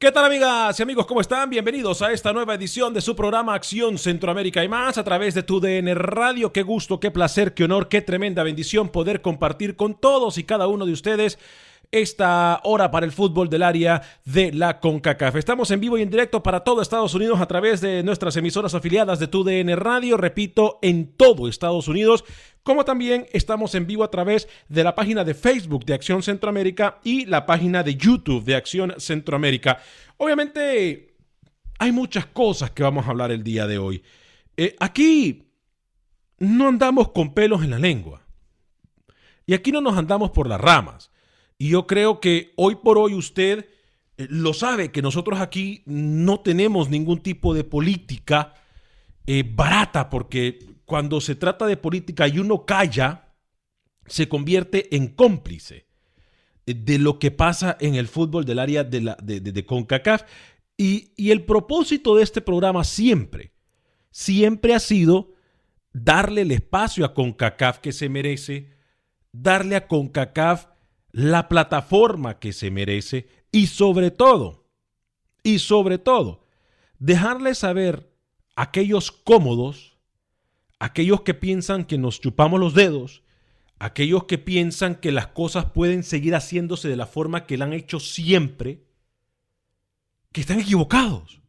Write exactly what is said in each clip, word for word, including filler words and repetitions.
¿Qué tal, amigas y amigos? ¿Cómo están? Bienvenidos a esta nueva edición de su programa Acción Centroamérica y más a través de tu D N Radio. Qué gusto, qué placer, qué honor, qué tremenda bendición poder compartir con todos y cada uno de ustedes esta hora para el fútbol del área de la CONCACAF. Estamos en vivo y en directo para todo Estados Unidos a través de nuestras emisoras afiliadas de tu D N Radio, repito, en todo Estados Unidos, como también estamos en vivo a través de la página de Facebook de Acción Centroamérica y la página de YouTube de Acción Centroamérica. Obviamente hay muchas cosas que vamos a hablar el día de hoy. Eh, aquí no andamos con pelos en la lengua y aquí no nos andamos por las ramas. Y yo creo que hoy por hoy usted eh, lo sabe, que nosotros aquí no tenemos ningún tipo de política eh, barata, porque cuando se trata de política y uno calla, se convierte en cómplice de lo que pasa en el fútbol del área de, la, de, de, de CONCACAF. Y, y el propósito de este programa siempre, siempre ha sido darle el espacio a CONCACAF que se merece, darle a CONCACAF la plataforma que se merece y sobre todo, y sobre todo, dejarle saber a aquellos cómodos, aquellos que piensan que nos chupamos los dedos, aquellos que piensan que las cosas pueden seguir haciéndose de la forma que la han hecho siempre, que están equivocados,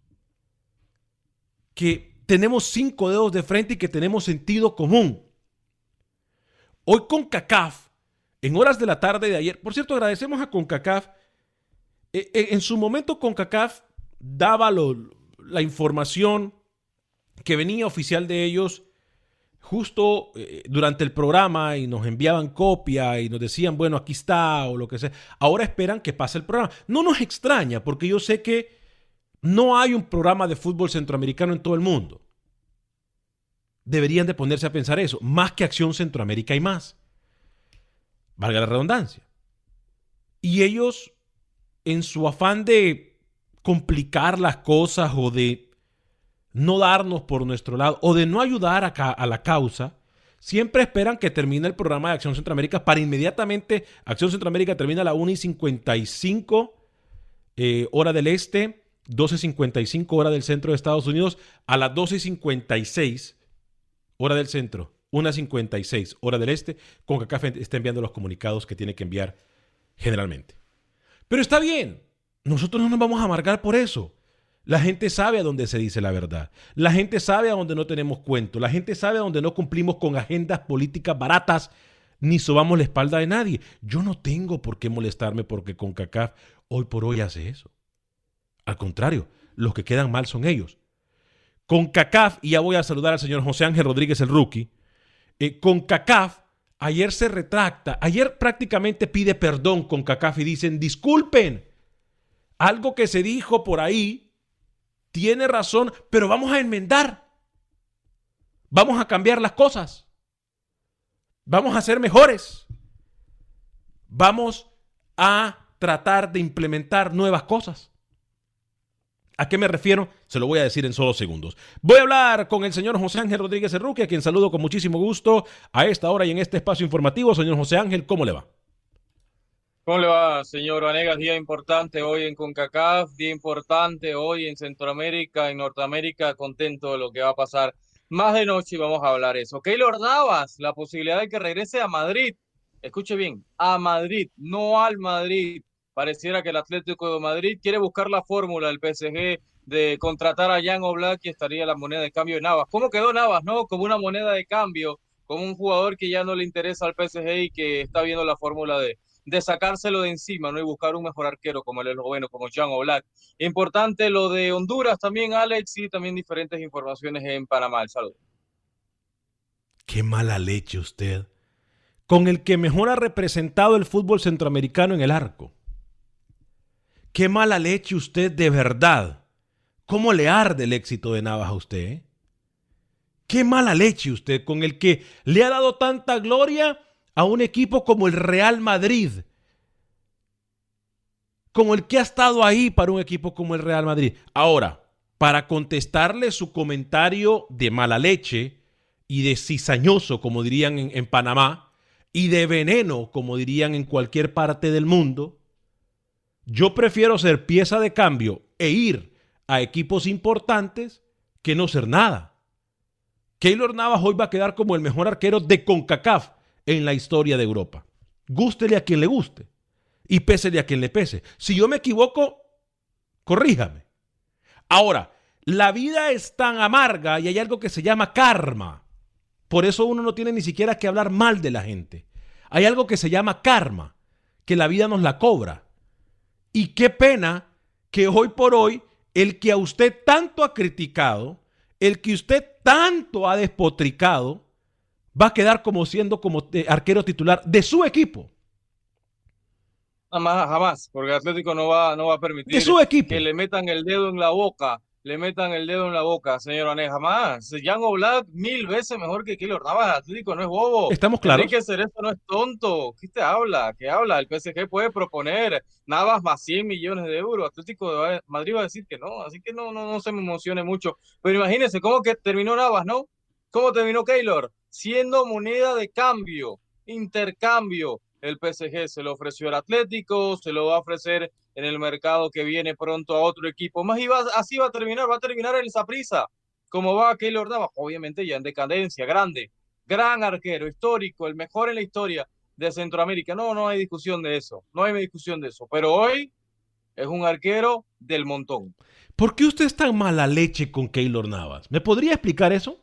que tenemos cinco dedos de frente y que tenemos sentido común. Hoy CONCACAF, en horas de la tarde de ayer, por cierto, agradecemos a CONCACAF, eh, eh, en su momento CONCACAF daba lo, la información que venía oficial de ellos justo eh, durante el programa y nos enviaban copia y nos decían, bueno, aquí está o lo que sea. Ahora esperan que pase el programa. No nos extraña porque yo sé que no hay un programa de fútbol centroamericano en todo el mundo. Deberían de ponerse a pensar eso, más que Acción Centroamérica y más. Valga la redundancia. Y ellos, en su afán de complicar las cosas o de no darnos por nuestro lado o de no ayudar a, a la causa, siempre esperan que termine el programa de Acción Centroamérica para inmediatamente. Acción Centroamérica termina a la una y cincuenta y cinco eh, hora del este, doce y cincuenta y cinco hora del centro de Estados Unidos, a las doce y cincuenta y seis hora del centro, una y cincuenta y seis hora del este, CONCACAF está enviando los comunicados que tiene que enviar generalmente. Pero está bien, nosotros no nos vamos a amargar por eso. La gente sabe a dónde se dice la verdad. La gente sabe a dónde no tenemos cuento. La gente sabe a dónde no cumplimos con agendas políticas baratas ni sobamos la espalda de nadie. Yo no tengo por qué molestarme porque CONCACAF hoy por hoy hace eso. Al contrario, los que quedan mal son ellos. CONCACAF, y ya voy a saludar al señor José Ángel Rodríguez, el rookie. Eh, CONCACAF ayer se retracta. Ayer prácticamente pide perdón CONCACAF y dicen, disculpen. Algo que se dijo por ahí tiene razón, pero vamos a enmendar. Vamos a cambiar las cosas. Vamos a ser mejores. Vamos a tratar de implementar nuevas cosas. ¿A qué me refiero? Se lo voy a decir en solo segundos. Voy a hablar con el señor José Ángel Rodríguez Erruque, a quien saludo con muchísimo gusto a esta hora y en este espacio informativo. Señor José Ángel, ¿cómo le va? ¿Cómo le va, señor Vanegas? Día importante hoy en CONCACAF, día importante hoy en Centroamérica, en Norteamérica, contento de lo que va a pasar más de noche y vamos a hablar eso. Keylor Navas, la posibilidad de que regrese a Madrid. Escuche bien, a Madrid, no al Madrid. Pareciera que el Atlético de Madrid quiere buscar la fórmula del P S G de contratar a Jan Oblak y estaría la moneda de cambio de Navas. ¿Cómo quedó Navas, no? Como una moneda de cambio, como un jugador que ya no le interesa al P S G y que está viendo la fórmula de de sacárselo de encima, ¿no? Y buscar un mejor arquero como el esloveno, como Jan Oblak. Importante lo de Honduras también, Alex, y también diferentes informaciones en Panamá. El saludo. Qué mala leche usted. Con el que mejor ha representado el fútbol centroamericano en el arco. Qué mala leche usted de verdad. ¿Cómo le arde el éxito de Navas a usted? ¿Eh? Qué mala leche usted, con el que le ha dado tanta gloria a un equipo como el Real Madrid, como el que ha estado ahí para un equipo como el Real Madrid. Ahora, para contestarle su comentario de mala leche y de cizañoso, como dirían en, en Panamá, y de veneno, como dirían en cualquier parte del mundo, Yo prefiero ser pieza de cambio e ir a equipos importantes que no ser nada. Keylor Navas hoy va a quedar como el mejor arquero de CONCACAF en la historia de Europa. Gústele a quien le guste y pésele a quien le pese. Si yo me equivoco, corríjame. Ahora, la vida es tan amarga y hay algo que se llama karma. Por eso uno no tiene ni siquiera que hablar mal de la gente. Hay algo que se llama karma, que la vida nos la cobra. Y qué pena que hoy por hoy el que a usted tanto ha criticado, el que usted tanto ha despotricado, va a quedar como siendo como arquero titular de su equipo. Jamás, jamás, porque Atlético no va, no va a permitir de su equipo. que le metan el dedo en la boca, le metan el dedo en la boca, señor Ané, jamás. Jan Oblak mil veces mejor que Keylor Navas. Atlético no es bobo. Estamos claros. Enrique Cerezo no es tonto. ¿Qué te habla? ¿Qué habla? El P S G puede proponer Navas más cien millones de euros. Atlético de Madrid va a decir que no, así que no, no, no se me emocione mucho. Pero imagínense cómo que terminó Navas, ¿no? ¿Cómo terminó Keylor? Siendo moneda de cambio, intercambio. El P S G se lo ofreció al Atlético, se lo va a ofrecer en el mercado que viene pronto a otro equipo más y va, así va a terminar, va a terminar el Saprissa, como va Keylor Navas, obviamente ya en decadencia, grande, gran arquero, histórico, el mejor en la historia de Centroamérica. No, no hay discusión de eso, no hay discusión de eso, pero hoy es un arquero del montón. ¿Por qué usted es tan mala leche con Keylor Navas? ¿Me podría explicar eso?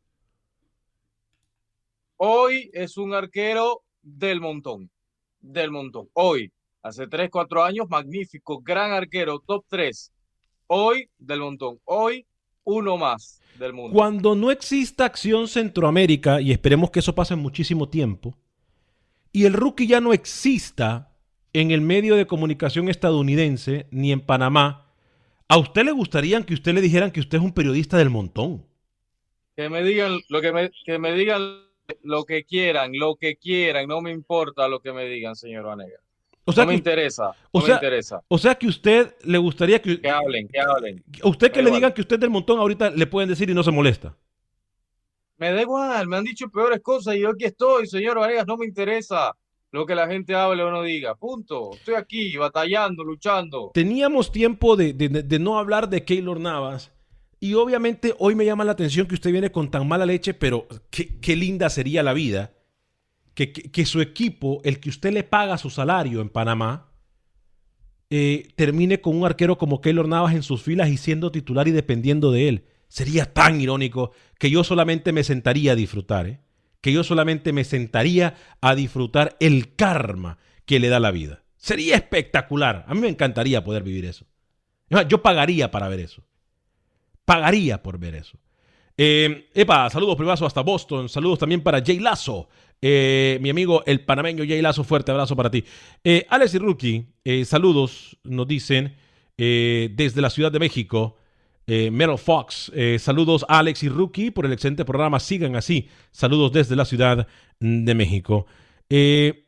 Hoy es un arquero del montón, del montón. Hoy, hace tres, cuatro años, magnífico, gran arquero, top tres. Hoy, del montón. Hoy, uno más del mundo. Cuando no exista Acción Centroamérica, y esperemos que eso pase en muchísimo tiempo, y el rookie ya no exista en el medio de comunicación estadounidense, ni en Panamá, ¿a usted le gustaría que usted le dijeran que usted es un periodista del montón? Que me digan lo que me, que me digan lo que quieran, lo que quieran, no me importa lo que me digan, señor Vanegas. O sea no me que, interesa, o no sea, me interesa. O sea que usted le gustaría que... Que hablen, que hablen. A usted que me le igual. digan que usted es del montón, ahorita le pueden decir y no se molesta. Me da igual, me han dicho peores cosas y yo aquí estoy, señor Vanegas, no me interesa lo que la gente hable o no diga, punto. Estoy aquí batallando, luchando. Teníamos tiempo de, de, de no hablar de Keylor Navas. Y obviamente hoy me llama la atención que usted viene con tan mala leche, pero qué, qué linda sería la vida que, que, que su equipo, el que usted le paga su salario en Panamá, eh, termine con un arquero como Keylor Navas en sus filas y siendo titular y dependiendo de él. Sería tan irónico que yo solamente me sentaría a disfrutar, ¿eh? que yo solamente me sentaría a disfrutar el karma que le da la vida. Sería espectacular. A mí me encantaría poder vivir eso. Yo pagaría para ver eso. Pagaría por ver eso. Eh, epa, saludos privazo hasta Boston. Saludos también para Jay Lazo. Eh, mi amigo el panameño Jay Lazo, fuerte abrazo para ti. Eh, Alex y Rookie, eh, saludos, nos dicen eh, desde la Ciudad de México. Eh, Meryl Fox, eh, saludos a Alex y Rookie por el excelente programa. Sigan así. Saludos desde la Ciudad de México. Eh,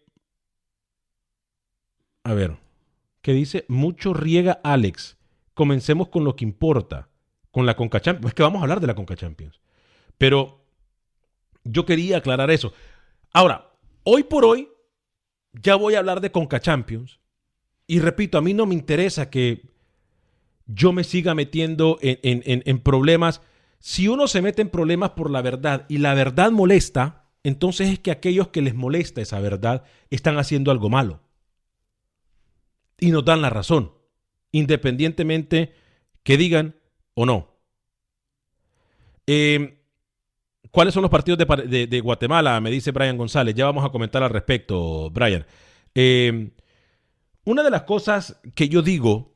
a ver, ¿qué dice? Mucho riega Alex. Comencemos con lo que importa. Con la Conca Champions. Es que vamos a hablar de la Conca Champions. Pero yo quería aclarar eso. Ahora, hoy por hoy, ya voy a hablar de Conca Champions. Y repito, a mí no me interesa que yo me siga metiendo en, en, en, en problemas. Si uno se mete en problemas por la verdad y la verdad molesta, entonces es que aquellos que les molesta esa verdad están haciendo algo malo. Y nos dan la razón. Independientemente que digan o no. Eh, ¿Cuáles son los partidos de, de, de Guatemala? Me dice Brian González. Ya vamos a comentar al respecto, Brian. Eh, una de las cosas que yo digo,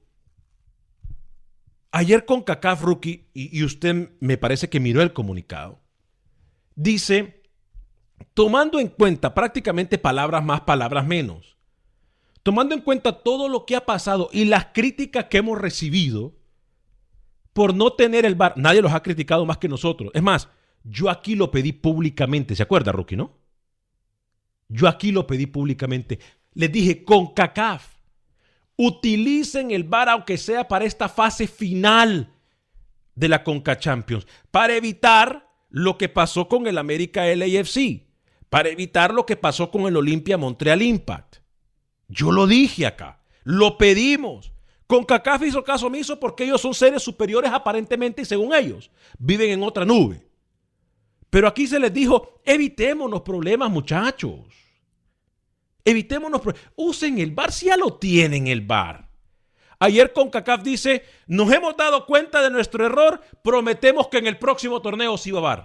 ayer con CONCACAF Rookie, y, y usted me parece que miró el comunicado, dice, tomando en cuenta prácticamente palabras más, palabras menos, tomando en cuenta todo lo que ha pasado y las críticas que hemos recibido, por no tener el V A R, nadie los ha criticado más que nosotros. Es más, yo aquí lo pedí públicamente. ¿Se acuerda, Rookie, no? Yo aquí lo pedí públicamente. Les dije, CONCACAF, utilicen el V A R aunque sea para esta fase final de la Conca Champions, para evitar lo que pasó con el América L A F C, para evitar lo que pasó con el Olimpia Montreal Impact. Yo lo dije acá. Lo pedimos. CONCACAF hizo caso omiso porque ellos son seres superiores aparentemente y según ellos viven en otra nube. Pero aquí se les dijo, evitémonos problemas, muchachos. Evitémonos problemas. Usen el V A R si ya lo tienen el V A R. Ayer CONCACAF dice, nos hemos dado cuenta de nuestro error, prometemos que en el próximo torneo sí va a V A R.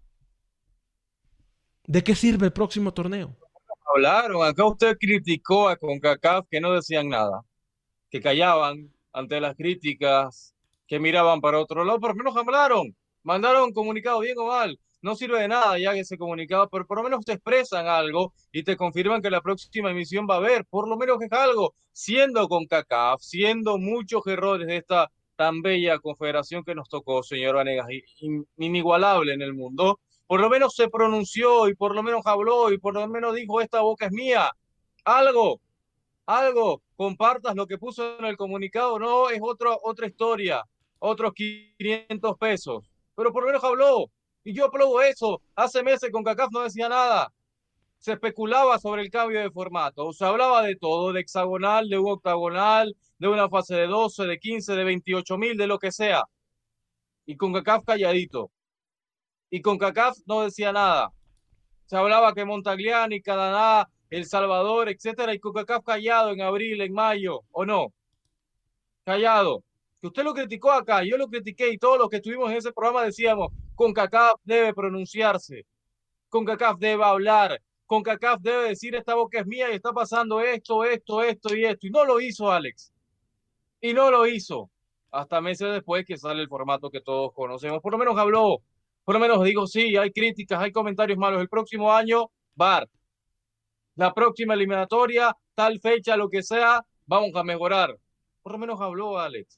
¿De qué sirve el próximo torneo? Hablaron, acá usted criticó a CONCACAF que no decían nada, que callaban ante las críticas, que miraban para otro lado, pero al menos hablaron, mandaron un comunicado bien o mal. No sirve de nada ya ese comunicado, pero por lo menos te expresan algo y te confirman que la próxima emisión va a haber, por lo menos que es algo, siendo CONCACAF, siendo muchos errores de esta tan bella confederación que nos tocó, señor Vanegas, in, inigualable en el mundo, por lo menos se pronunció y por lo menos habló y por lo menos dijo, esta boca es mía, algo, algo, compartas lo que puso en el comunicado, no, es otro, otra historia, otros quinientos pesos, pero por lo menos habló. Y yo aplaudo eso. Hace meses CONCACAF no decía nada. Se especulaba sobre el cambio de formato. Se hablaba de todo, de hexagonal, de un octagonal, de una fase de doce, de quince, de veintiocho mil, de lo que sea. Y CONCACAF calladito. Y CONCACAF no decía nada. Se hablaba que Montagliani, Canadá, El Salvador, etcétera, y CONCACAF callado en abril, en mayo, ¿o no? Callado. Que usted lo criticó acá, yo lo critiqué y todos los que estuvimos en ese programa decíamos, CONCACAF debe pronunciarse, CONCACAF debe hablar, CONCACAF debe decir esta boca es mía y está pasando esto, esto, esto y esto. Y no lo hizo Alex. Y no lo hizo. Hasta meses después que sale el formato que todos conocemos. Por lo menos habló. Por lo menos digo, sí, hay críticas, hay comentarios malos. El próximo año, V A R. La próxima eliminatoria, tal fecha, lo que sea, vamos a mejorar. Por lo menos habló Alex.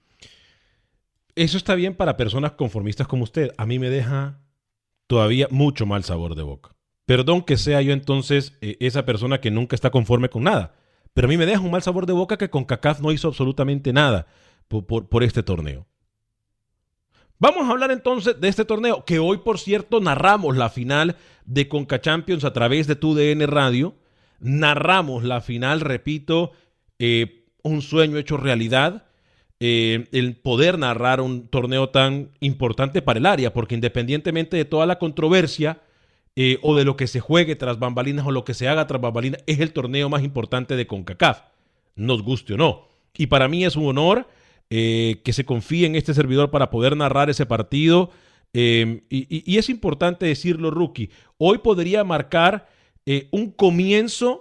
Eso está bien para personas conformistas como usted. A mí me deja todavía mucho mal sabor de boca. Perdón que sea yo entonces eh, esa persona que nunca está conforme con nada. Pero a mí me deja un mal sabor de boca que CONCACAF no hizo absolutamente nada por, por, por este torneo. Vamos a hablar entonces de este torneo, que hoy, por cierto, narramos la final de CONCACHAMPIONS a través de T U D N Radio. Narramos la final, repito, eh, un sueño hecho realidad. Eh, el poder narrar un torneo tan importante para el área, porque independientemente de toda la controversia eh, o de lo que se juegue tras bambalinas o lo que se haga tras bambalinas, es el torneo más importante de CONCACAF, nos guste o no. Y para mí es un honor eh, que se confíe en este servidor para poder narrar ese partido. Eh, y, y, y es importante decirlo, Rookie, hoy podría marcar eh, un comienzo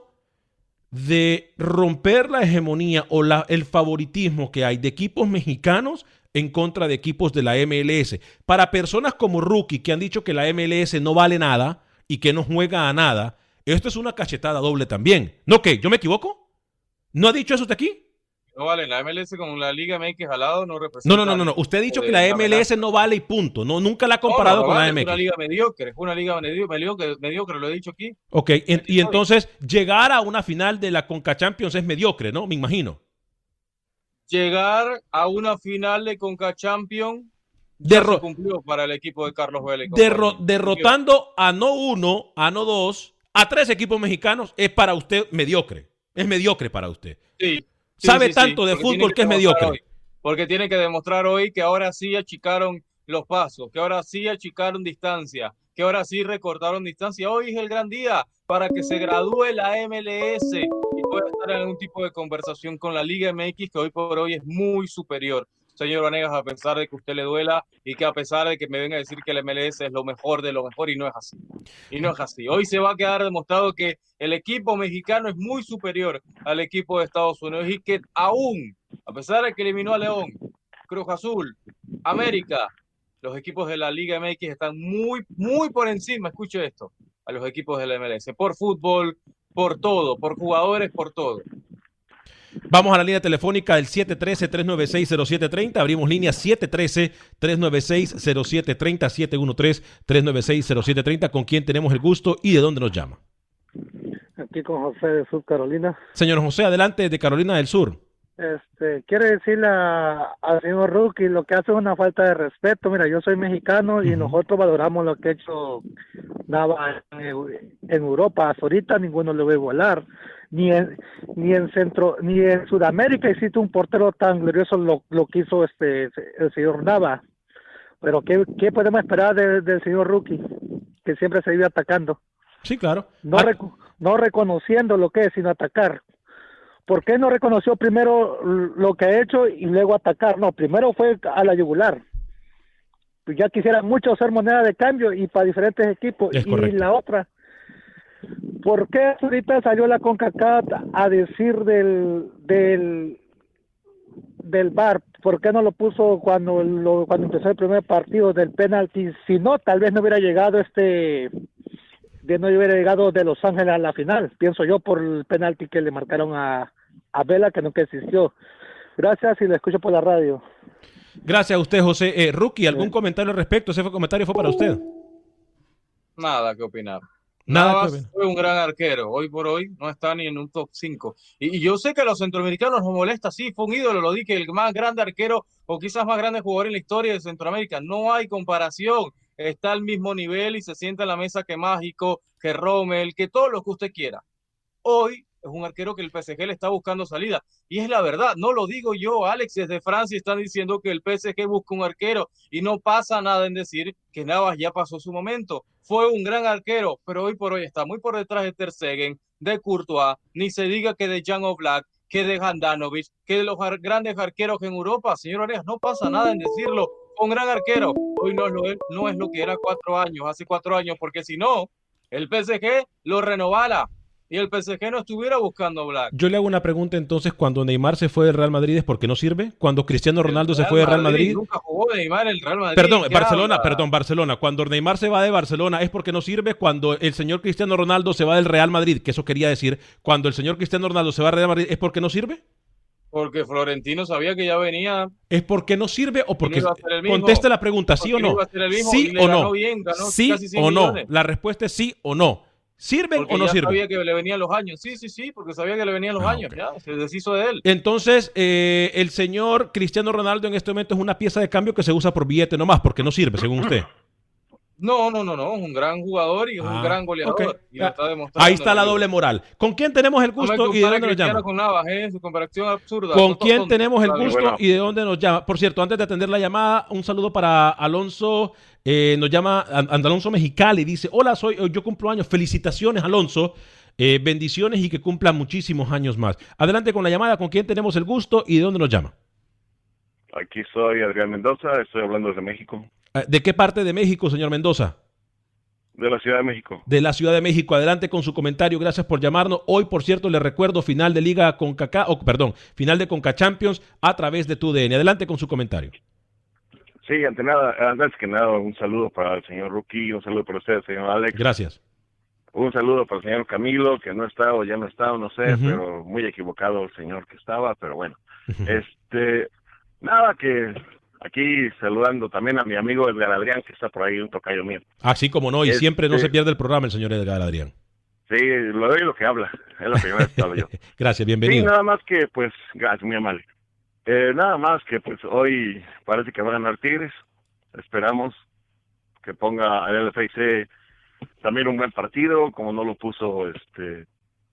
de romper la hegemonía o la, el favoritismo que hay de equipos mexicanos en contra de equipos de la M L S. Para personas como Rookie, que han dicho que la M L S no vale nada y que no juega a nada, esto es una cachetada doble también. ¿No qué? ¿Yo me equivoco? ¿No ha dicho eso usted aquí? No vale, la M L S con la Liga M X al lado no representa... No, no, no, no, no. Usted ha dicho que la M L S no vale y punto. No, nunca la ha comparado no, no, no con vale, la M X. Es una liga mediocre, es una liga mediocre, mediocre, lo he dicho aquí. Ok, en, y entonces llegar a una final de la CONCACHAMPIONS es mediocre, ¿no? Me imagino. Llegar a una final de CONCACHAMPIONS ya Derro se cumplió para el equipo de Carlos Vélez. Derro derrotando a no uno, a no dos, a tres equipos mexicanos es para usted mediocre. Es mediocre para usted. Sí. Sí, Sabe sí, tanto sí, de fútbol que, que es mediocre. Hoy, porque tiene que demostrar hoy que ahora sí achicaron los pasos, que ahora sí achicaron distancia, que ahora sí recortaron distancia. Hoy es el gran día para que se gradúe la M L S y pueda estar en algún tipo de conversación con la Liga M X, que hoy por hoy es muy superior. Señor Vanegas, a pesar de que a usted le duela y que a pesar de que me venga a decir que la M L S es lo mejor de lo mejor, y no es así. Y no es así. Hoy se va a quedar demostrado que el equipo mexicano es muy superior al equipo de Estados Unidos y que aún, a pesar de que eliminó a León, Cruz Azul, América, los equipos de la Liga M X están muy, muy por encima, escuche esto, a los equipos de la M L S, por fútbol, por todo, por jugadores, por todo. Vamos a la línea telefónica del siete uno tres, tres nueve seis, cero siete tres cero. Abrimos línea siete uno tres, tres nueve seis, cero siete tres cero, siete uno tres, tres nueve seis, cero siete tres cero. ¿Con quién tenemos el gusto y de dónde nos llama? Aquí con José de Sur Carolina. Señor José, adelante, de Carolina del Sur. Este, quiere decirle a, al señor Rookie, lo que hace es una falta de respeto. Mira, yo soy mexicano y uh-huh. nosotros valoramos lo que ha hecho Nava en, en Europa. Hasta ahorita ninguno le va a igualar. ni en, ni en Centro, ni en Sudamérica existe un portero tan glorioso lo, lo que hizo este el señor Nava. Pero ¿qué, qué podemos esperar de, del señor Rookie? Que siempre se vive atacando. Sí, claro. No, Ah, rec no reconociendo lo que es, sino atacar. ¿Por qué no reconoció primero lo que ha hecho y luego atacar? No, primero fue a la yugular. Pues ya quisiera mucho hacer moneda de cambio y para diferentes equipos. Es y correcto. la otra, ¿por qué ahorita salió la CONCACAF a decir del del del V A R? ¿Por qué no lo puso cuando lo, cuando empezó el primer partido del penalti? Si no, tal vez no hubiera llegado este de no hubiera llegado de Los Ángeles a la final, pienso yo, por el penalti que le marcaron a, a Vela, que nunca existió. Gracias y lo escucho por la radio. Gracias a usted, José. Eh, Rookie, ¿algún Sí. comentario al respecto? Ese fue, comentario fue para usted. Nada que opinar. Nada Navas que opinar. fue un gran arquero. Hoy por hoy no está ni en un top cinco. Y, y yo sé que a los centroamericanos nos molesta. Sí, fue un ídolo. Lo dije, el más grande arquero o quizás más grande jugador en la historia de Centroamérica. No hay comparación. Está al mismo nivel y se sienta en la mesa que Mágico, que Rommel, que todo lo que usted quiera. Hoy es un arquero que el P S G le está buscando salida. Y es la verdad, no lo digo yo, Alex, desde Francia están diciendo que el P S G busca un arquero y no pasa nada en decir que Navas ya pasó su momento. Fue un gran arquero, pero hoy por hoy está muy por detrás de Ter Stegen, de Courtois, ni se diga que de Jan Oblak, que de Handanovic, que de los ar grandes arqueros en Europa. Señor Orejas, no pasa nada en decirlo. Fue un gran arquero. Hoy no es, lo, no es lo que era cuatro años, hace cuatro años, porque si no, el P S G lo renovara y el P S G no estuviera buscando a Black. Yo le hago una pregunta entonces, cuando Neymar se fue del Real Madrid, ¿es porque no sirve? Cuando Cristiano Ronaldo se fue del Real Madrid... Nunca jugó Neymar en el Real Madrid. Perdón, Barcelona, perdón, Barcelona. Cuando Neymar se va de Barcelona es porque no sirve. Cuando el señor Cristiano Ronaldo se va del Real Madrid, que eso quería decir, cuando el señor Cristiano Ronaldo se va al Real Madrid, ¿es porque no sirve? Porque Florentino sabía que ya venía. ¿Es porque no sirve o porque... No iba a ser el mismo, conteste la pregunta, ¿sí o no? ¿Sí o no? Bien, ¿Sí o no? Millones. La respuesta es sí o no. ¿Sirven porque o no ya sirven? Sabía que le venían los años. Sí, sí, sí, porque sabía que le venían los ah, años. Okay. Ya, se deshizo de él. Entonces, eh, el señor Cristiano Ronaldo en este momento es una pieza de cambio que se usa por billete nomás, porque no sirve, según usted. No, no, no, no, es un gran jugador y es ah, un gran goleador. Okay. Y lo está demostrando. Ahí está la doble moral. ¿Con quién tenemos el gusto no y de dónde nos llama? Con Navas, ¿eh? Su comparación absurda. ¿Con quién tonto. tenemos el gusto bueno. y de dónde nos llama? Por cierto, antes de atender la llamada, un saludo para Alonso. Eh, nos llama Alonso Mexicali. Dice, hola, soy yo cumplo años. Felicitaciones, Alonso. Eh, bendiciones y que cumpla muchísimos años más. Adelante con la llamada. ¿Con quién tenemos el gusto y de dónde nos llama? Aquí soy Adrián Mendoza. Estoy hablando desde México. ¿De qué parte de México, señor Mendoza? De la Ciudad de México. De la Ciudad de México. Adelante con su comentario. Gracias por llamarnos. Hoy, por cierto, le recuerdo final de Liga CONCACAF, oh, perdón, final de Conca Champions a través de tu D N. Adelante con su comentario. Sí, ante nada, antes que nada, un saludo para el señor Rookie, un saludo para usted, señor Alex. Gracias. Un saludo para el señor Camilo, que no está o ya no está, o no sé, uh-huh. pero muy equivocado el señor que estaba, pero bueno. Uh-huh. Este, nada, que... Aquí saludando también a mi amigo Edgar Adrián, que está por ahí, un tocayo mío. Así como no, y este, siempre no se pierde el programa el señor Edgar Adrián. Sí, lo doy lo que habla, es lo que yo he estado yo. Gracias, bienvenido. Sí, nada más que, pues, gracias, muy amable. Eh, nada más que, pues, hoy parece que va a ganar Tigres. Esperamos que ponga el L F C también un buen partido, como no lo puso este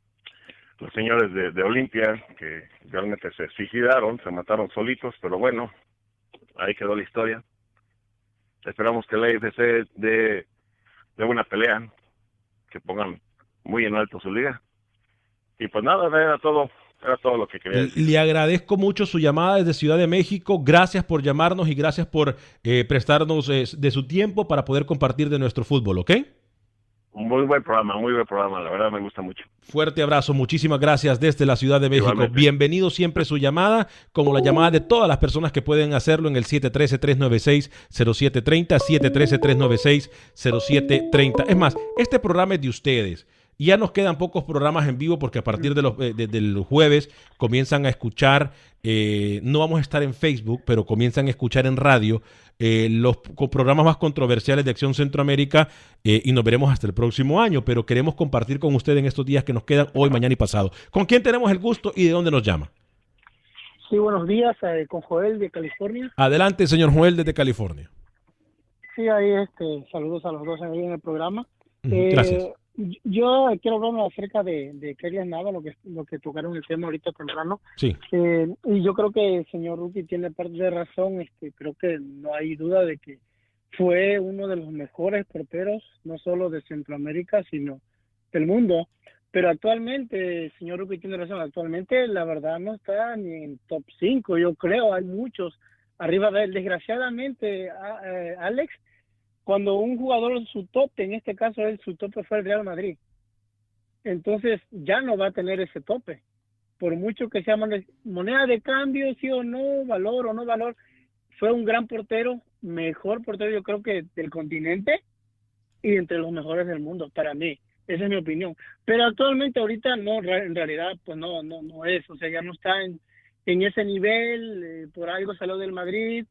los señores de, de Olimpia, que realmente se suicidaron, se mataron solitos, pero bueno, ahí quedó la historia. Esperamos que el L F C dé de buena pelea, que pongan muy en alto su liga. Y pues nada, era todo, era todo lo que quería decir. Le agradezco mucho su llamada desde Ciudad de México. Gracias por llamarnos y gracias por eh, prestarnos eh, de su tiempo para poder compartir de nuestro fútbol, ¿ok? Un muy buen programa, muy buen programa, la verdad me gusta mucho. Fuerte abrazo, muchísimas gracias desde la Ciudad de México. Igualmente. Bienvenido siempre su llamada, como la llamada de todas las personas que pueden hacerlo en el siete uno tres, tres nueve seis, cero siete tres cero, siete uno tres, tres nueve seis, cero siete tres cero. Es más, este programa es de ustedes. Ya nos quedan pocos programas en vivo porque a partir de los, de, del jueves comienzan a escuchar, eh, no vamos a estar en Facebook, pero comienzan a escuchar en radio eh, los programas más controversiales de Acción Centroamérica eh, y nos veremos hasta el próximo año, pero queremos compartir con ustedes en estos días que nos quedan hoy, mañana y pasado. ¿Con quién tenemos el gusto y de dónde nos llama? Sí, buenos días, eh, con Joel de California. Adelante, señor Joel desde California. Sí, ahí este, saludos a los dos ahí en el programa. Uh-huh, eh, gracias. Yo quiero hablar acerca de, de Keylor Navas, lo que, lo que tocaron el tema ahorita temprano. Sí. Eh, y yo creo que el señor Rookie tiene parte de razón. Este, creo que no hay duda de que fue uno de los mejores porteros, no solo de Centroamérica, sino del mundo. Pero actualmente, el señor Rookie tiene razón, actualmente la verdad no está ni en top cinco, yo creo, hay muchos arriba de él. Desgraciadamente, a, eh, Alex, cuando un jugador su tope, en este caso él, su tope fue el Real Madrid, entonces ya no va a tener ese tope. Por mucho que sea moneda de cambio, sí o no, valor o no valor, fue un gran portero, mejor portero yo creo que del continente y entre los mejores del mundo, para mí. Esa es mi opinión. Pero actualmente ahorita no, en realidad pues no no no es, o sea, ya no está en, en ese nivel, eh, por algo salió del Madrid,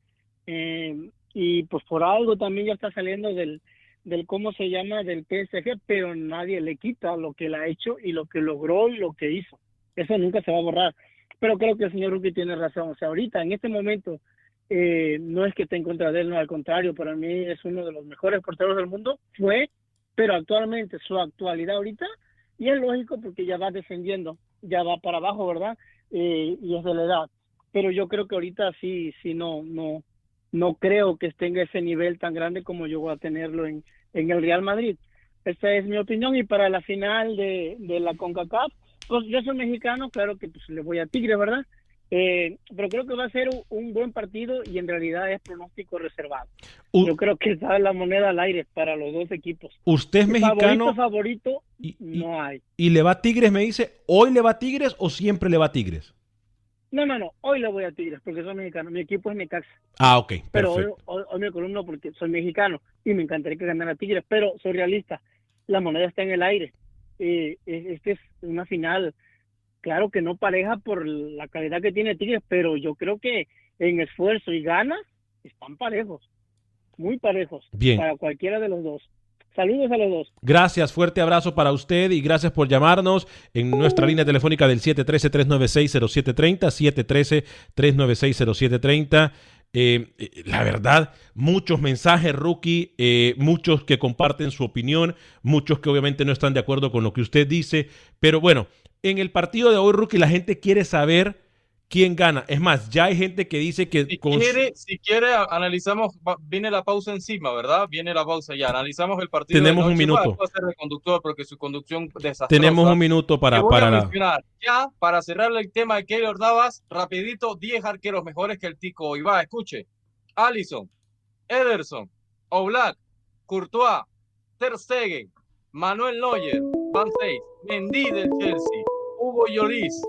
eh, y pues por algo también ya está saliendo del, del ¿cómo se llama? Del P S G, pero nadie le quita lo que él ha hecho y lo que logró y lo que hizo. Eso nunca se va a borrar. Pero creo que el señor Rookie tiene razón, o sea, ahorita, en este momento, eh, no es que esté en contra de él, no, al contrario, para mí es uno de los mejores porteros del mundo, fue, pero actualmente, su actualidad ahorita, y es lógico porque ya va descendiendo, ya va para abajo, ¿verdad? Eh, y es de la edad. Pero yo creo que ahorita sí, sí, no, no, no creo que esté en ese nivel tan grande como yo voy a tenerlo en, en el Real Madrid. Esta es mi opinión. Y para la final de, de la CONCACAF, pues yo soy mexicano, claro que pues le voy a Tigres, ¿verdad? Eh, pero creo que va a ser un, un buen partido y en realidad es pronóstico reservado. Uh, yo creo que está la moneda al aire para los dos equipos. Usted es mexicano. Favorito, favorito, y, no y, hay. ¿Y le va a Tigres, me dice? ¿Hoy le va a Tigres o siempre le va a Tigres? No, no, no. Hoy le voy a Tigres porque soy mexicano. Mi equipo es Necaxa. Ah, ok. Pero hoy, perfecto. hoy, hoy me columno porque soy mexicano y me encantaría que ganara Tigres, pero soy realista. La moneda está en el aire. Eh, este es una final. Claro que no pareja por la calidad que tiene Tigres, pero yo creo que en esfuerzo y ganas están parejos, muy parejos. Bien. Para cualquiera de los dos. Saludos a los dos. Gracias, fuerte abrazo para usted y gracias por llamarnos en nuestra línea telefónica del siete uno tres, tres nueve seis, cero siete tres cero, siete uno tres, tres nueve seis, cero siete tres cero. Eh, eh, la verdad, muchos mensajes, Rookie, eh, muchos que comparten su opinión, muchos que obviamente no están de acuerdo con lo que usted dice, pero bueno, en el partido de hoy, Rookie, la gente quiere saber quién gana. Es más, ya hay gente que dice que... Si, con... quiere, si quiere, analizamos, viene la pausa encima, ¿verdad? Viene la pausa ya, analizamos el partido. Tenemos de noche. un minuto. Bueno, puede ser de conductor porque su conducción desastrosa. Tenemos un minuto para... voy para a la... mencionar ya, para cerrar el tema de Keylor Navas, rapidito, diez arqueros mejores que el Tico hoy. Va, escuche. Alisson, Ederson, Oblak, Courtois, Ter Stegen, Manuel Neuer, Van Dijk, Mendy del Chelsea, Hugo Lloris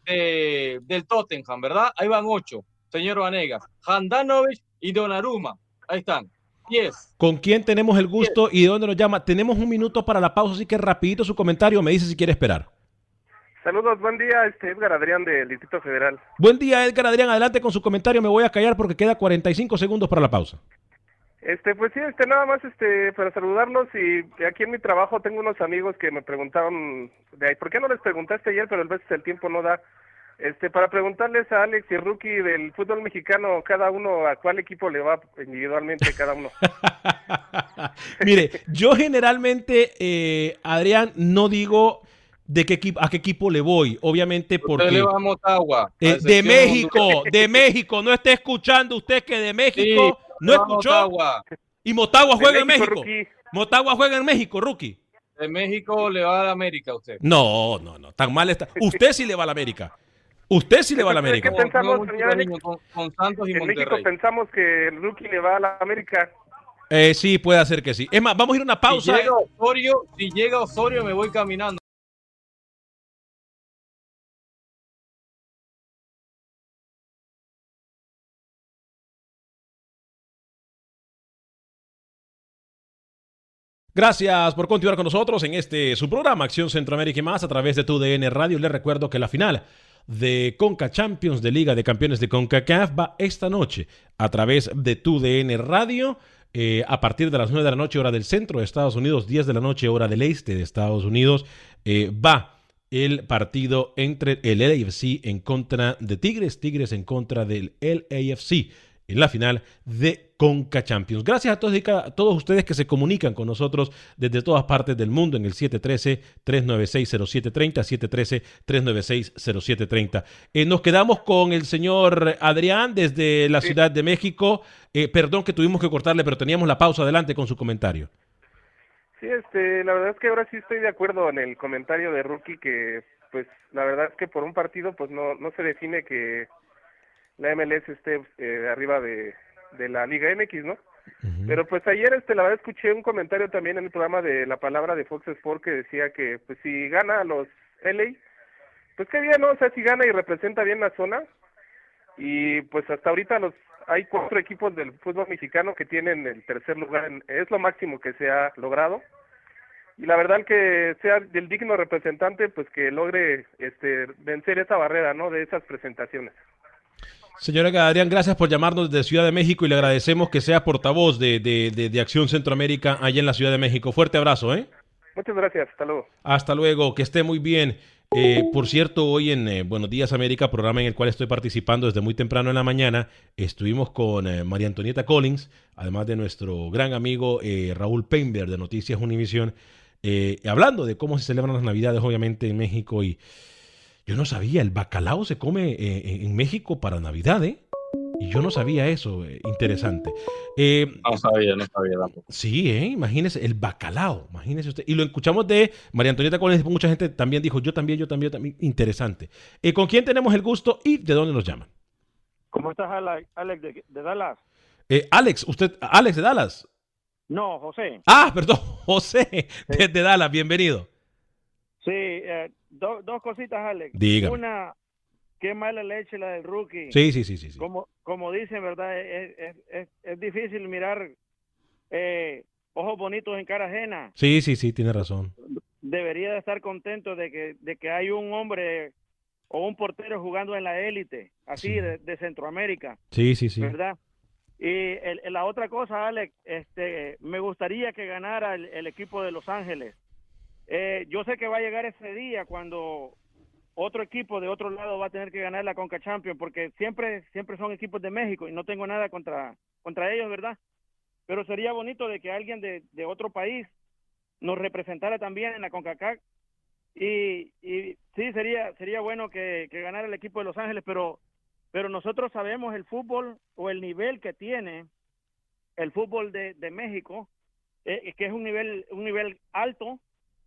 de, del Tottenham, ¿verdad? Ahí van ocho, señor Vanegas, Handanovic y Donnarumma. Ahí están, diez. ¿Con quién tenemos el gusto diez. Y de dónde nos llama? Tenemos un minuto para la pausa, así que rapidito su comentario, me dice si quiere esperar. Saludos, buen día, este Edgar Adrián del Distrito Federal. Buen día, Edgar Adrián, adelante con su comentario, me voy a callar porque queda cuarenta y cinco segundos para la pausa. Este, pues sí, este, nada más, este, para saludarlos y aquí en mi trabajo tengo unos amigos que me preguntaban, de ahí, ¿por qué no les preguntaste ayer? Pero a veces el tiempo no da, este, para preguntarles a Alex y Rookie del fútbol mexicano, cada uno, a cuál equipo le va individualmente cada uno. Mire, yo generalmente, eh, Adrián, no digo de qué equipo, a qué equipo le voy, obviamente porque... Usted le va a Motagua. Eh, de México, de México, no esté escuchando usted que de México... Sí. ¿No escuchó? Motagua. Y Motagua juega México, en México. Rookie. Motagua juega en México, Rookie. De México le va a la América a usted. No, no, no. Tan mal está. Usted sí le va a la América. Usted sí le va a la América. ¿Qué pensamos, no, no, señor? Con, con Santos y en Monterrey. México pensamos que el Rookie le va a la América. Eh, sí, puede ser que sí. Es más, vamos a ir a una pausa. Si llega Osorio, si llega Osorio me voy caminando. Gracias por continuar con nosotros en este su programa Acción Centroamérica y más a través de tu D N Radio. Les recuerdo que la final de Conca Champions de Liga de Campeones de CONCACAF va esta noche a través de tu D N Radio eh, a partir de las nueve de la noche hora del centro de Estados Unidos, diez de la noche hora del este de Estados Unidos. Eh, va el partido entre el L A F C en contra de Tigres, Tigres en contra del L A F C en la final de Conca Champions. Gracias a todos, a todos ustedes que se comunican con nosotros desde todas partes del mundo en el siete uno tres, tres nueve seis, cero siete tres cero, siete uno tres, tres nueve seis, cero siete tres cero. Eh, nos quedamos con el señor Adrián desde la Sí. Ciudad de México. Eh, perdón que tuvimos que cortarle, pero teníamos la pausa. Adelante con su comentario. Sí, este, la verdad es que ahora sí estoy de acuerdo en el comentario de Rookie que, pues, la verdad es que por un partido, pues, no, no se define que la M L S esté eh, arriba de, de la Liga M X, ¿no? Uh-huh. Pero pues ayer, este, la verdad escuché un comentario también en el programa de La Palabra de Fox Sport que decía que, pues, si gana a los L A, pues qué bien, ¿no? O sea, si gana y representa bien la zona, y pues hasta ahorita los hay cuatro equipos del fútbol mexicano que tienen el tercer lugar, en, es lo máximo que se ha logrado, y la verdad que sea del digno representante, pues que logre este vencer esa barrera, ¿no? De esas presentaciones. Señora Adrián, gracias por llamarnos desde Ciudad de México y le agradecemos que sea portavoz de, de, de, de Acción Centroamérica allá en la Ciudad de México. Fuerte abrazo, ¿eh? Muchas gracias, hasta luego. Hasta luego, que esté muy bien. Eh, por cierto, hoy en eh, Buenos Días América, programa en el cual estoy participando desde muy temprano en la mañana, estuvimos con eh, María Antonieta Collins, además de nuestro gran amigo eh, Raúl Peinberg de Noticias Univisión, eh, hablando de cómo se celebran las Navidades, obviamente, en México. Y yo no sabía, el bacalao se come eh, en México para Navidad, ¿eh? Y yo no sabía eso, eh, interesante. Eh, No sabía, no sabía tampoco. Sí, ¿eh? Imagínese, el bacalao, imagínese usted. Y lo escuchamos de María Antonieta Collins, mucha gente también dijo, yo también, yo también, yo también. Interesante. Eh, ¿Con quién tenemos el gusto y de dónde nos llaman? ¿Cómo estás, Alex, Alex de, de Dallas? Eh, Alex, usted, Alex de Dallas. No, José. Ah, perdón, José desde Dallas, bienvenido. Sí, eh, do- dos cositas, Alex. Dígame. Una, qué mala leche la del Rookie. Sí, sí, sí, sí. sí. Como, como dicen, ¿verdad? Es, es, es, es difícil mirar eh, ojos bonitos en cara ajena. Sí, sí, sí, tiene razón. Debería de estar contento de que, de que hay un hombre o un portero jugando en la élite, así, Sí. de, de Centroamérica, Sí, sí, sí. ¿verdad? Y el- el- la otra cosa, Alex, este, me gustaría que ganara el, el equipo de Los Ángeles. Eh, yo sé que va a llegar ese día cuando otro equipo de otro lado va a tener que ganar la Conca Champions, porque siempre siempre son equipos de México y no tengo nada contra contra ellos, ¿verdad? Pero sería bonito de que alguien de, de otro país nos representara también en la CONCACAF y, y sí, sería sería bueno que, que ganara el equipo de Los Ángeles, pero pero nosotros sabemos el fútbol o el nivel que tiene el fútbol de, de México, eh, que es un nivel un nivel alto.